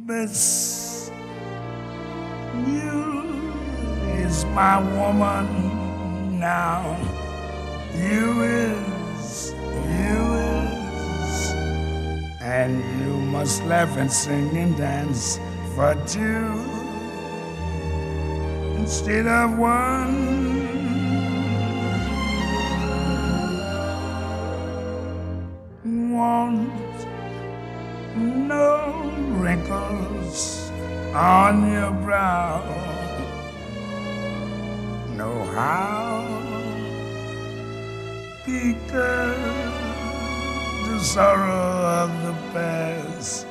This you is my woman now. You is, and you must laugh and sing and dance for two instead of one. Want no wrinkles on your brow. Know how, because the sorrow of the past